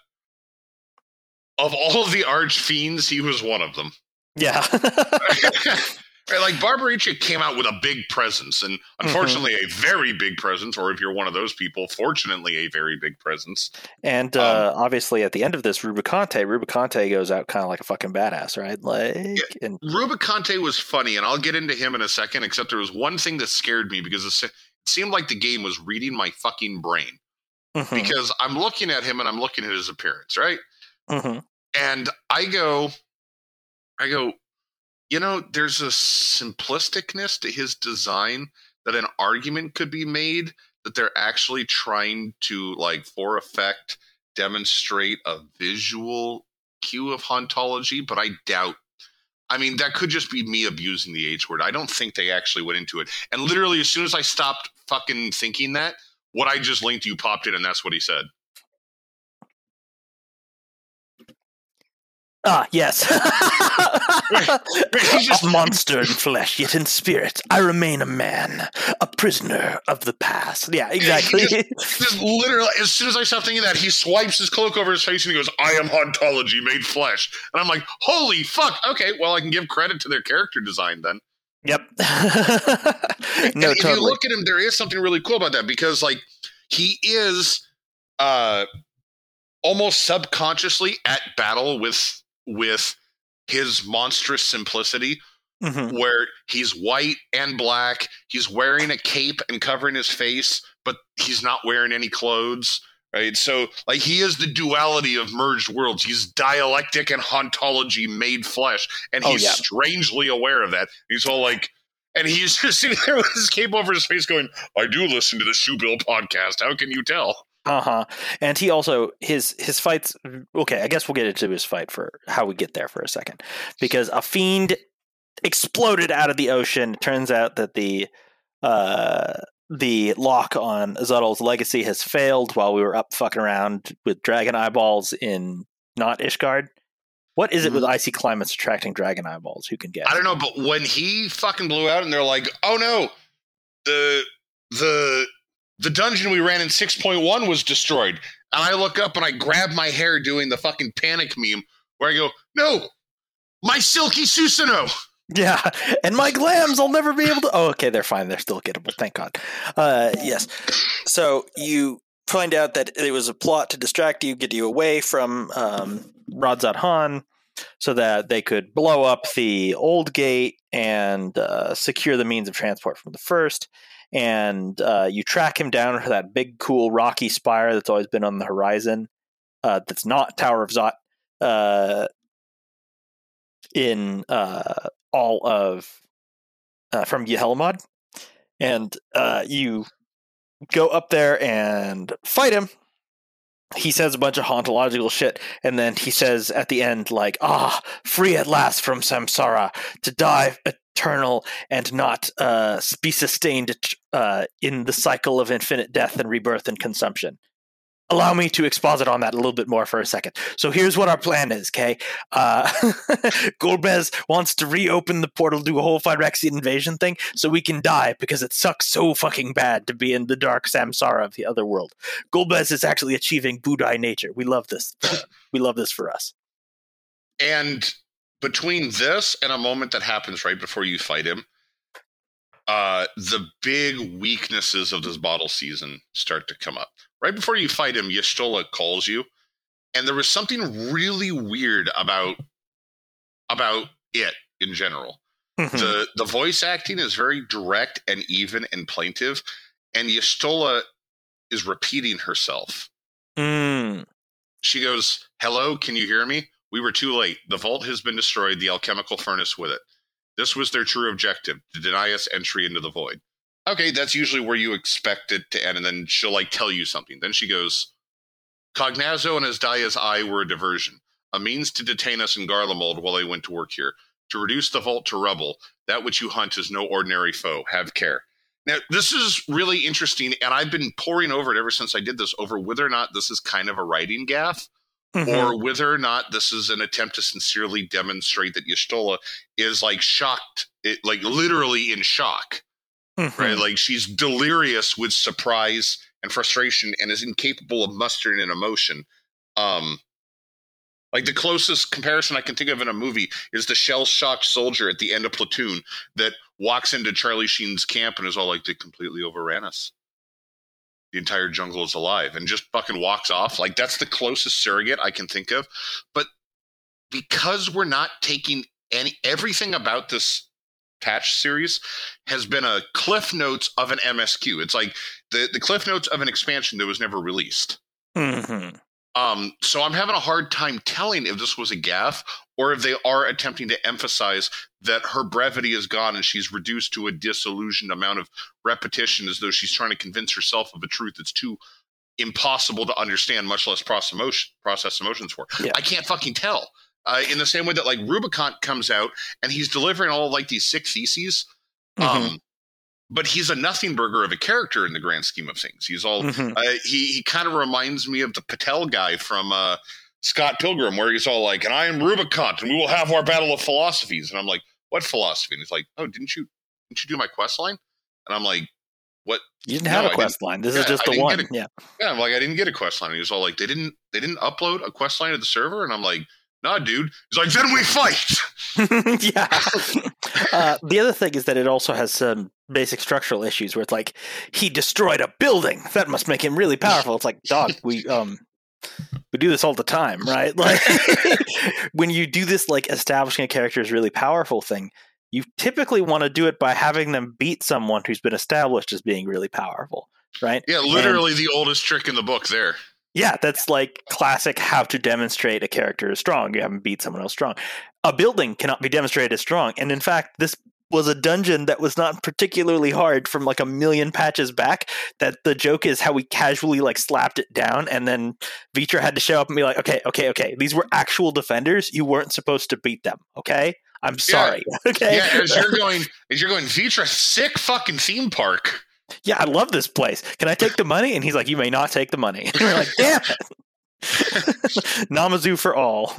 of all the archfiends, he was one of them. Yeah. Like Barbaricha came out with a big presence, and unfortunately a very big presence, or if you're one of those people, fortunately a very big presence. And obviously at the end of this, Rubicante goes out kind of like a fucking badass, right? Like, yeah, and Rubicante was funny, and I'll get into him in a second, except there was one thing that scared me because it seemed like the game was reading my fucking brain. Mm-hmm. Because I'm looking at him and I'm looking at his appearance, right? Mm-hmm. And I go, you know, there's a simplisticness to his design that an argument could be made that they're actually trying to, like, for effect, demonstrate a visual cue of hauntology, but I doubt. I mean, that could just be me abusing the H word. I don't think they actually went into it. And literally, as soon as I stopped fucking thinking that, what I just linked you popped in, and that's what he said. Ah, yes. He's just a monster in flesh, yet in spirit, I remain a man, a prisoner of the past. Yeah, exactly. Just literally, as soon as I stop thinking that, he swipes his cloak over his face and he goes, "I am hauntology made flesh." And I'm like, holy fuck. Okay, well, I can give credit to their character design then. Yep. No, if you look at him, there is something really cool about that, because like he is almost subconsciously at battle with his monstrous simplicity, where he's white and black, he's wearing a cape and covering his face, but he's not wearing any clothes, right? So like he is the duality of merged worlds. He's dialectic and hauntology made flesh, and he's strangely aware of that. He's all like, and he's just sitting there with his cape over his face going, "I do listen to the Shoebill podcast. How can you tell?" And he also his fights. Okay, I guess we'll get into his fight for how we get there for a second, because a fiend exploded out of the ocean. It turns out that the lock on Azuthl's legacy has failed while we were up fucking around with dragon eyeballs in not Ishgard. What is it with icy climates attracting dragon eyeballs? Who can guess? I don't know, but when he fucking blew out and they're like, "Oh no, the dungeon we ran in 6.1 was destroyed." And I look up and I grab my hair doing the fucking panic meme where I go, "No, my silky Susanoo." Yeah, and my glams, I'll never be able to... Oh, okay, they're fine. They're still gettable. Thank God. Yes. So you find out that it was a plot to distract you, get you away from Radzat Han, so that they could blow up the old gate and secure the means of transport from the first. And you track him down to that big, cool, rocky spire that's always been on the horizon. That's not Tower of Zot. In all of from Yehelamod, and you go up there and fight him. He says a bunch of hauntological shit, and then he says at the end, like, free at last from samsara, to die eternal and not be sustained in the cycle of infinite death and rebirth and consumption. Allow me to exposit on that a little bit more for a second. So here's what our plan is, okay? Golbez wants to reopen the portal, do a whole Phyrexian invasion thing, so we can die, because it sucks so fucking bad to be in the dark samsara of the other world. Golbez is actually achieving Budai nature. We love this. We love this for us. And between this and a moment that happens right before you fight him, the big weaknesses of this bottle season start to come up. Right before you fight him, Y'shtola calls you, and there was something really weird about it in general. The voice acting is very direct and even and plaintive, and Y'shtola is repeating herself. She goes, "Hello, can you hear me? We were too late. The vault has been destroyed, the alchemical furnace with it. This was their true objective, to deny us entry into the void." Okay, that's usually where you expect it to end, and then she'll like tell you something. Then she goes, "Cognazzo and Azdaya's eye were a diversion, a means to detain us in Garlemald while they went to work here, to reduce the vault to rubble. That which you hunt is no ordinary foe. Have care." Now, this is really interesting, and I've been poring over it ever since I did this, over whether or not this is kind of a writing gaffe, or whether or not this is an attempt to sincerely demonstrate that Y'shtola is like shocked, like literally in shock. Right, like she's delirious with surprise and frustration and is incapable of mustering an emotion. Like the closest comparison I can think of in a movie is the shell-shocked soldier at the end of Platoon that walks into Charlie Sheen's camp and is all like, "They completely overran us. The entire jungle is alive," and just fucking walks off. Like that's the closest surrogate I can think of. But because we're not taking everything about this patch series has been a cliff notes of an MSQ. It's like the cliff notes of an expansion that was never released. So I'm having a hard time telling if this was a gaffe or if they are attempting to emphasize that her brevity is gone and she's reduced to a disillusioned amount of repetition, as though she's trying to convince herself of a truth that's too impossible to understand, much less process emotions for. Yeah. I can't fucking tell. In the same way that like Rubicon comes out and he's delivering all of like these sick theses, but he's a nothing burger of a character in the grand scheme of things. He's all he kind of reminds me of the Patel guy from Scott Pilgrim, where he's all like, "And I am Rubicon, and we will have our battle of philosophies." And I'm like, "What philosophy?" And he's like, "Oh, didn't you do my quest line?" And I'm like, "What? You didn't have a quest line. This is just the one." Yeah, I'm like, I didn't get a quest line. And he was all like, they didn't upload a quest line to the server, and I'm like, "Nah, dude." He's like, "Then we fight." Yeah. The other thing is that it also has some basic structural issues where it's like, he destroyed a building. That must make him really powerful. It's like, dog, we do this all the time, right? Like, when you do this, like establishing a character is really powerful thing, you typically want to do it by having them beat someone who's been established as being really powerful, right? Yeah, literally the oldest trick in the book there. Yeah, that's like classic how to demonstrate a character is strong. You haven't beat someone else strong. A building cannot be demonstrated as strong. And in fact, this was a dungeon that was not particularly hard from like a million patches back, that the joke is how we casually like slapped it down, and then Vitra had to show up and be like, okay, these were actual defenders. You weren't supposed to beat them, okay? I'm sorry. Yeah. Okay. Yeah, as you're going, Vitra, sick fucking theme park. Yeah, I love this place. Can I take the money? And he's like, you may not take the money. And we're like, damn it. Namazu for all.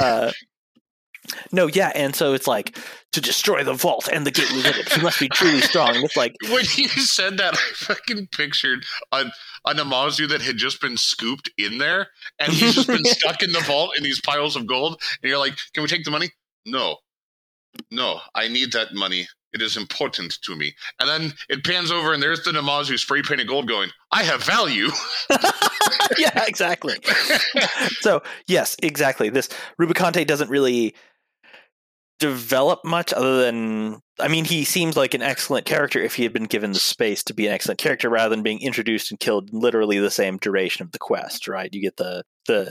No, yeah, and so it's like, to destroy the vault and the gate within it, he must be truly strong. And it's like, when you said that, I fucking pictured a Namazu that had just been scooped in there, and he's just been stuck in the vault in these piles of gold, and you're like, can we take the money? No, I need that money. It is important to me. And then it pans over, and there's the Namazu spray painted gold going, I have value. Yeah, exactly. So, yes, exactly. This Rubicante doesn't really develop much other than, I mean, he seems like an excellent character if he had been given the space to be an excellent character rather than being introduced and killed literally the same duration of the quest, right? You get the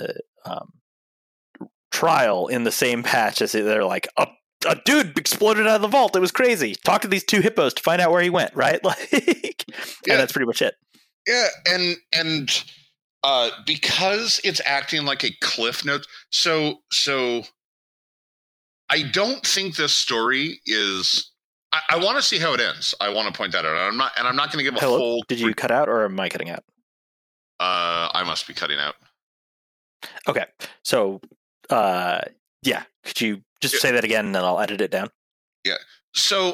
trial in the same patch as they're like, a dude exploded out of the vault. It was crazy. Talk to these two hippos to find out where he went, right? Like, and that's pretty much it. Yeah, and because it's acting like a cliff note, so I don't think this story is. I want to see how it ends. I want to point that out. I'm not going to give a full. Did you cut out, or am I cutting out? I must be cutting out. Okay, so yeah, could you just say that again, and then I'll edit it down? Yeah. So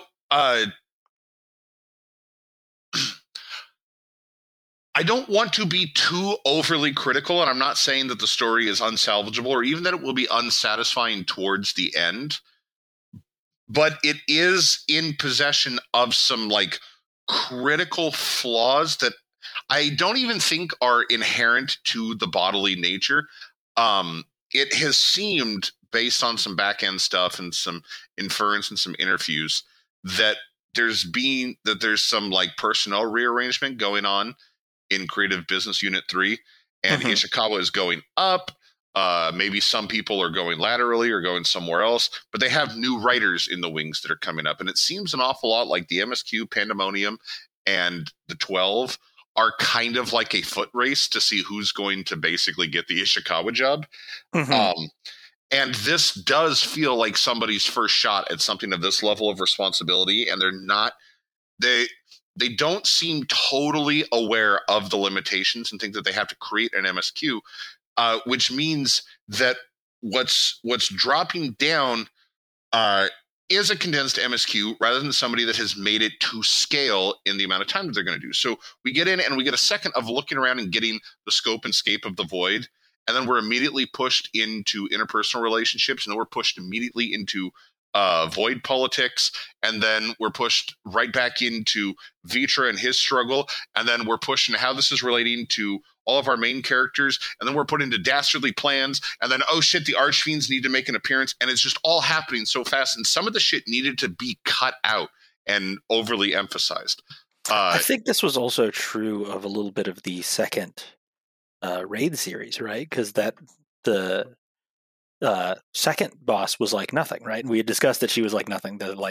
I don't want to be too overly critical, and I'm not saying that the story is unsalvageable or even that it will be unsatisfying towards the end, but it is in possession of some like critical flaws that I don't even think are inherent to the bodily nature. It has seemed, based on some back-end stuff and some inference and some interviews, that there's some like personnel rearrangement going on in Creative Business Unit 3, and Ishikawa is going up. Maybe some people are going laterally or going somewhere else, but they have new writers in the wings that are coming up. And it seems an awful lot like the MSQ, Pandemonium, and the 12 are kind of like a foot race to see who's going to basically get the Ishikawa job. And this does feel like somebody's first shot at something of this level of responsibility, and they don't seem totally aware of the limitations and think that they have to create an MSQ, which means that what's dropping down is a condensed MSQ rather than somebody that has made it to scale in the amount of time that they're going to do. So we get in and we get a second of looking around and getting the scope and scape of the void, and then we're immediately pushed into interpersonal relationships, and then we're pushed immediately into void politics, and then we're pushed right back into Vitra and his struggle, and then we're pushed into how this is relating to all of our main characters, and then we're put into dastardly plans, and then oh shit, the Archfiends need to make an appearance, and it's just all happening so fast, and some of the shit needed to be cut out and overly emphasized. I think this was also true of a little bit of the second raid series, right? Because the second boss was like nothing, right? We had discussed that she was like nothing. The like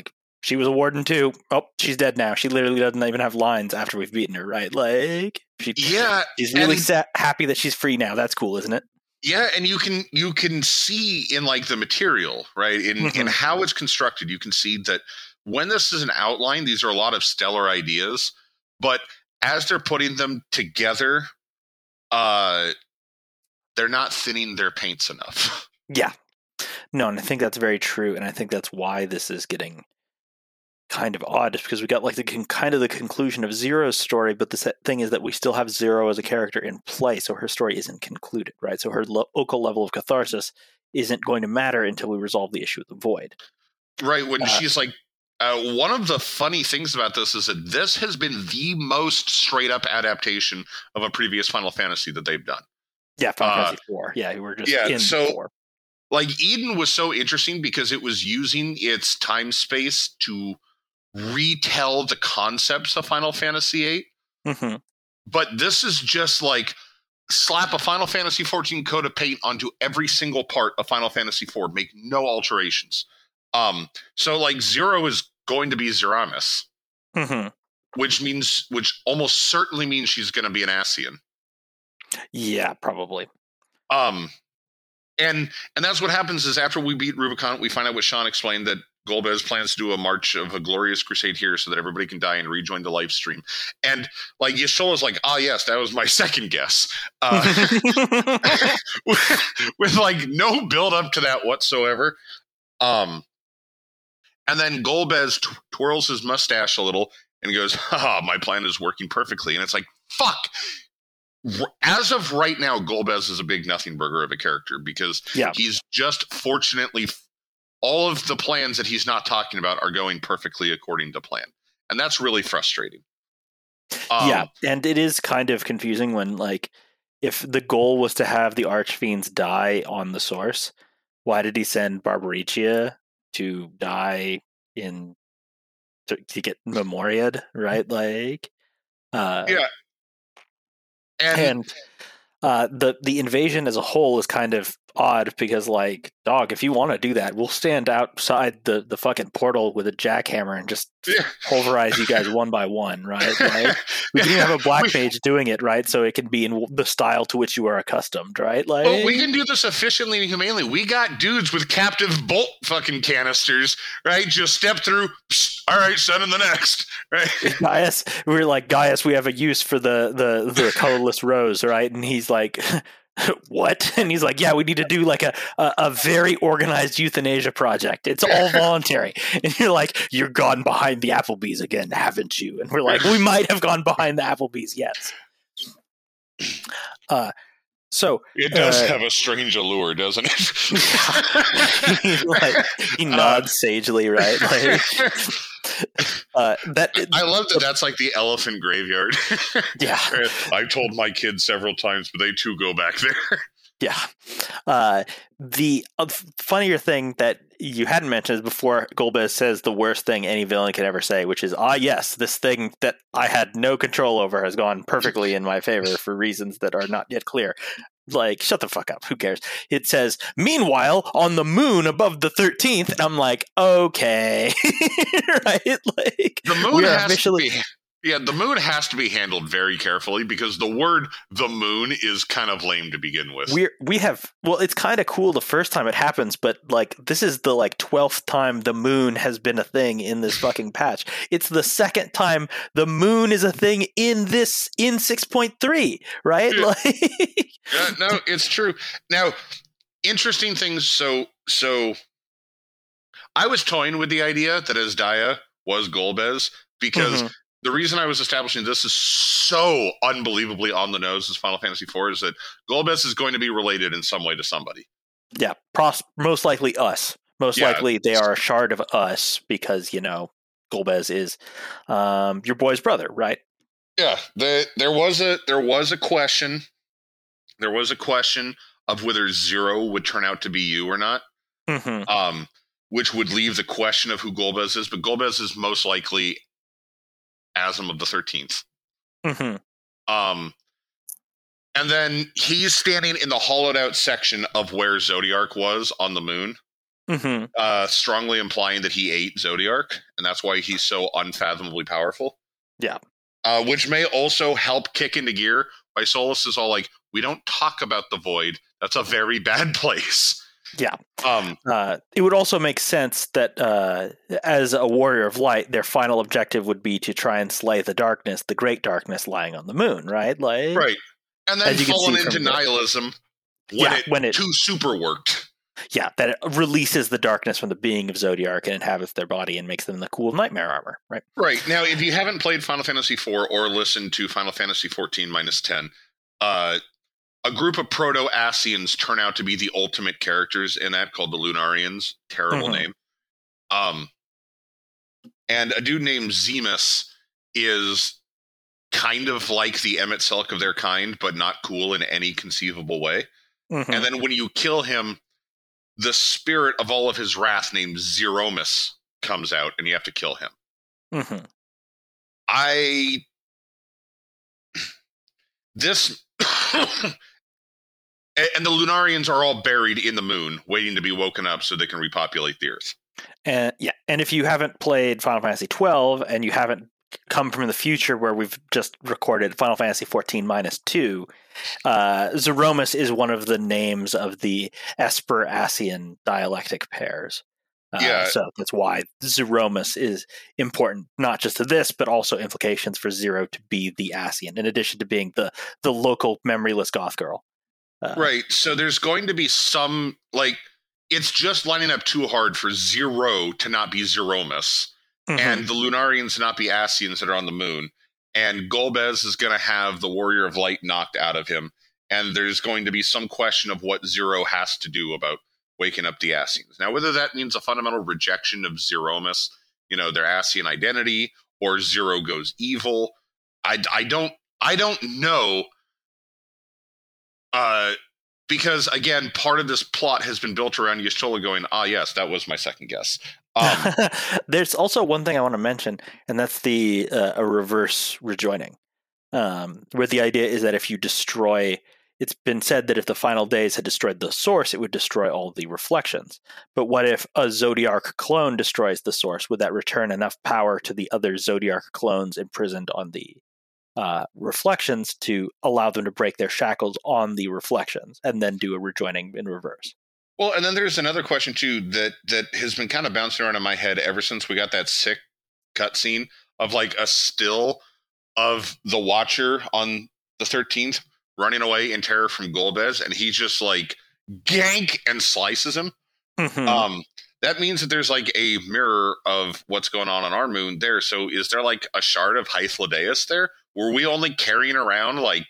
She was a warden too. Oh, she's dead now. She literally doesn't even have lines after we've beaten her, right? Like, she's really happy that she's free now. That's cool, isn't it? Yeah, and you can see in like the material, right? In how it's constructed, you can see that when this is an outline, these are a lot of stellar ideas, but as they're putting them together, they're not thinning their paints enough. Yeah. No, and I think that's very true, and I think that's why this is getting kind of odd, is because we got like the conclusion of Zero's story, but the thing is that we still have Zero as a character in play, so her story isn't concluded, right? So her local level of catharsis isn't going to matter until we resolve the issue of the void. Right, when she's like, one of the funny things about this is that this has been the most straight-up adaptation of a previous Final Fantasy that they've done. Yeah, Final Fantasy 4. Yeah, we're just in 4. Like, Eden was so interesting because it was using its time-space to retell the concepts of Final Fantasy VIII. But this is just like slap a Final Fantasy 14 coat of paint onto every single part of Final Fantasy 4, make no alterations. So like Zero is going to be Zeramis, which almost certainly means she's going to be an Ascian. Yeah, probably. And that's what happens is after we beat Rubicon, we find out what Sean explained, that Golbez plans to do a march of a glorious crusade here so that everybody can die and rejoin the live stream. And like Yashola's like, yes, that was my second guess. With like no build up to that whatsoever. And then Golbez twirls his mustache a little and goes, my plan is working perfectly. And it's like, fuck. As of right now, Golbez is a big nothing burger of a character because he's just fortunately all of the plans that he's not talking about are going perfectly according to plan. And that's really frustrating. Yeah, and it is kind of confusing when, like, if the goal was to have the Archfiends die on the source, why did he send Barbaricia to die to get Memoria'd, right? Like, yeah. And the invasion as a whole is kind of odd because, like, dog, if you want to do that, we'll stand outside the fucking portal with a jackhammer and just pulverize you guys one by one, right? Like, we can even have a black mage doing it, right? So it can be in the style to which you are accustomed, right? Like, we can do this efficiently and humanely. We got dudes with captive bolt fucking canisters, right? Just step through. Psst, all right, send in the next, right? Gaius, we're like, Gaius, we have a use for the colorless rose, right? And he's like, what? And he's like, yeah, we need to do like a very organized euthanasia project. It's all voluntary. And you're like, you're gone behind the Applebee's again, haven't you? And we're like, we might have gone behind the Applebee's, yes. So it does have a strange allure, doesn't it? He nods sagely, right? Like, I love that. That's like the elephant graveyard. Yeah, I've told my kids several times, but they too go back there. Yeah. The funnier thing that you hadn't mentioned is before Golbez says the worst thing any villain could ever say, which is, yes, this thing that I had no control over has gone perfectly in my favor for reasons that are not yet clear. Like, shut the fuck up. Who cares? It says, meanwhile, on the moon above the 13th, and I'm like, okay. Right? Like, the moon has to be... Yeah, the moon has to be handled very carefully because the word "the moon" is kind of lame to begin with. It's kind of cool the first time it happens, but like this is the 12th time the moon has been a thing in this fucking patch. It's the second time the moon is a thing in 6.3, right? Yeah. Like, no, it's true. Now, interesting things. So I was toying with the idea that Azdaia was Golbez because. The reason I was establishing this is so unbelievably on the nose as Final Fantasy IV is that Golbez is going to be related in some way to somebody. Yeah, most likely us. Most likely they are a shard of us because, Golbez is your boy's brother, right? Yeah, there was a question. There was a question of whether Zero would turn out to be you or not. Which would leave the question of who Golbez is, but Golbez is most likely Asm of the 13th. And then he's standing in the hollowed out section of where Zodiark was on the moon. Mm-hmm. strongly implying that he ate Zodiark, and that's why he's so unfathomably powerful. Yeah. Which may also help kick into gear why Solus is all like, we don't talk about the void. That's a very bad place. Yeah. It would also make sense that as a warrior of light, their final objective would be to try and slay the darkness, the great darkness lying on the moon, right? Like, right. And then fallen into nihilism when it too super worked. Yeah, that it releases the darkness from the being of Zodiark and inhabits their body and makes them the cool nightmare armor, right? Right. Now, if you haven't played Final Fantasy IV or listened to Final Fantasy XIV -10, a group of Proto-Ascians turn out to be the ultimate characters in that, called the Lunarians. Terrible name. And a dude named Zemus is kind of like the Emet-Selch of their kind, but not cool in any conceivable way. Mm-hmm. And then when you kill him, the spirit of all of his wrath, named Zeromus, comes out, and you have to kill him. Mm-hmm. And the Lunarians are all buried in the moon, waiting to be woken up so they can repopulate the Earth. And if you haven't played Final Fantasy XII and you haven't come from the future where we've just recorded Final Fantasy XIV -2, Zeromus is one of the names of the Esper-Ascian dialectic pairs. So that's why Zeromus is important, not just to this, but also implications for Zero to be the Ascian, in addition to being the local memoryless goth girl. Right. So there's going to be some, like, it's just lining up too hard for Zero to not be Zeromus, and the Lunarians to not be Ascians that are on the moon. And Golbez is going to have the Warrior of Light knocked out of him. And there's going to be some question of what Zero has to do about waking up the Ascians. Now, whether that means a fundamental rejection of Zeromus, their Ascian identity, or Zero goes evil, I don't know. Because, again, part of this plot has been built around Y'shtola going, yes, that was my second guess. There's also one thing I want to mention, and that's the a reverse rejoining, where the idea is that if you destroy, it's been said that if the final days had destroyed the source, it would destroy all the reflections. But what if a Zodiark clone destroys the source? Would that return enough power to the other Zodiark clones imprisoned on the reflections to allow them to break their shackles on the reflections and then do a rejoining in reverse? Well, and then there's another question too that has been kind of bouncing around in my head ever since we got that sick cutscene of like a still of the Watcher on the 13th running away in terror from Golbez, and he just like gank and slices him. That means that there's like a mirror of what's going on our moon there. So is there like a shard of Hythlodaeus there? Were we only carrying around like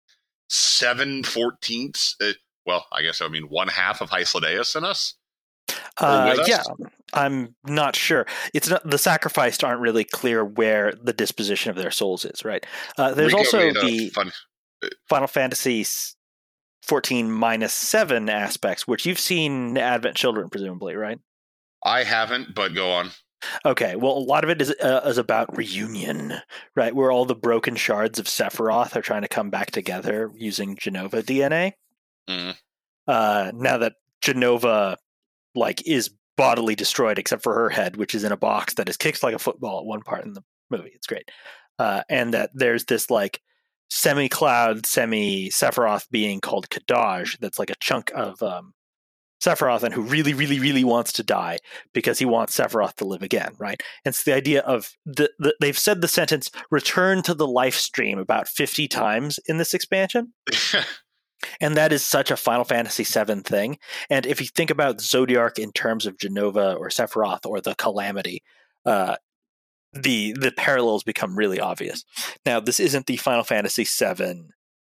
7/14ths? Well, I guess I mean 1/2 of Hythlodaeus in us? Yeah, I'm not sure. It's not, the sacrificed aren't really clear where the disposition of their souls is, right? There's Rico also made a the fun- Final Fantasy 14 -7 aspects, which you've seen Advent Children, presumably, right? I haven't, but go on. Okay, well, a lot of it is about reunion, right? Where all the broken shards of Sephiroth are trying to come back together using Jenova DNA. Now that Jenova, like, is bodily destroyed except for her head, which is in a box that is kicked like a football at one part in the movie. It's great. And that there's this, like, semi-cloud, semi-Sephiroth being called Kadaj that's like a chunk of Sephiroth, and who really, really, really wants to die because he wants Sephiroth to live again, right? And it's the idea of they've said the sentence "return to the life stream" about 50 times in this expansion. And that is such a Final Fantasy VII thing. And if you think about Zodiark in terms of Jenova or Sephiroth or the Calamity, the parallels become really obvious. Now, this isn't the Final Fantasy VII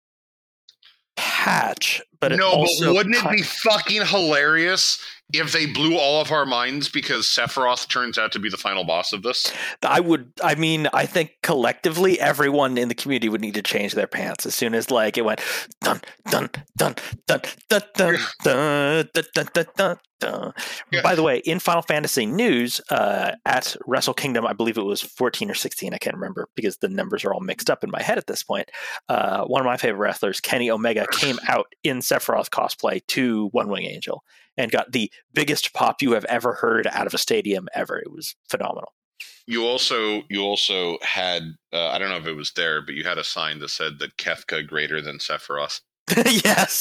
patch, but wouldn't it be fucking hilarious if they blew all of our minds because Sephiroth turns out to be the final boss of this? I think collectively everyone in the community would need to change their pants as soon as like it went dun dun dun dun dun dun dun dun dun dun dun dun. Yeah. By the way, in Final Fantasy news, at Wrestle Kingdom, I believe it was 14 or 16, I can't remember because the numbers are all mixed up in my head at this point. One of my favorite wrestlers, Kenny Omega, came out in Sephiroth cosplay to One Wing Angel. and got the biggest pop you have ever heard out of a stadium ever. It was phenomenal. You also had I don't know if it was there, but you had a sign that said that Kefka greater than Sephiroth. Yes.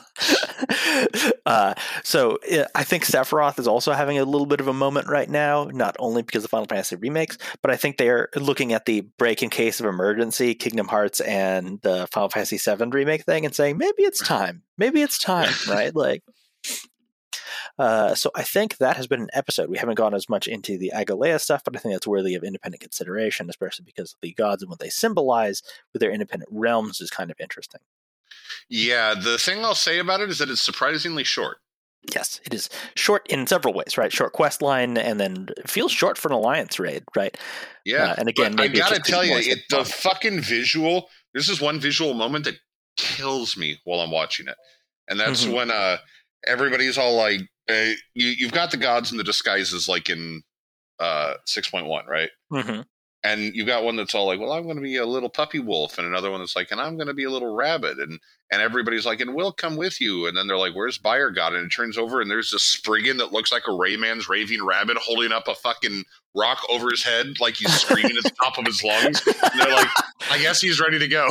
So I think Sephiroth is also having a little bit of a moment right now, not only because of Final Fantasy remakes, but I think they're looking at the break in case of emergency, Kingdom Hearts and the Final Fantasy VII remake thing and saying, maybe it's time, right? Like, so I think that has been an episode. We haven't gone as much into the Agalea stuff, but I think that's worthy of independent consideration, especially because the gods and what they symbolize with their independent realms is kind of interesting. Yeah, the thing I'll say about it is that it's surprisingly short. Yes, it is short in several ways, right? Short quest line, and then it feels short for an alliance raid, right? Yeah, and again, I gotta tell you, the fucking visual. This is one visual moment that kills me while I'm watching it, and that's when everybody's all like, "You've got the gods and the disguises like in 6.1, right?" Mm-hmm. And you've got one that's all like, well, I'm going to be a little puppy wolf. And another one that's like, and I'm going to be a little rabbit. And everybody's like, and we'll come with you. And then they're like, where's Buyer God? And it turns over and there's this Spriggan that looks like a Rayman's raving rabbit holding up a fucking rock over his head like he's screaming at the top of his lungs. And they're like, I guess he's ready to go.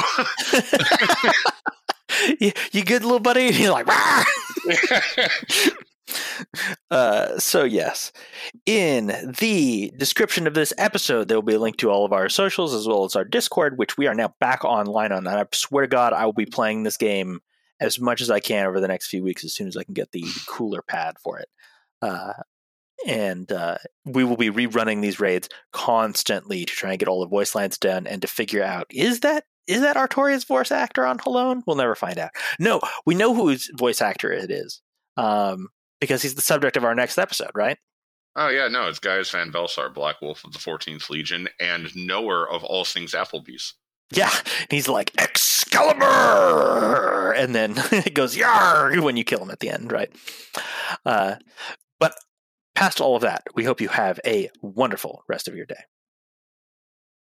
You good, little buddy? And you're like, Rah! So yes, in the description of this episode, there will be a link to all of our socials as well as our Discord, which we are now back online on. And I swear to God, I will be playing this game as much as I can over the next few weeks as soon as I can get the cooler pad for it. And we will be rerunning these raids constantly to try and get all the voice lines done and to figure out, is that Artorias' voice actor on Halone? We'll never find out. No, we know whose voice actor it is. Because he's the subject of our next episode, right? Oh, yeah, no, it's Gaius Van Velsar, Black Wolf of the 14th Legion, and knower of all things Applebee's. Yeah, he's like, Excalibur! And then it goes, Yarr! When you kill him at the end, right? But past all of that, we hope you have a wonderful rest of your day.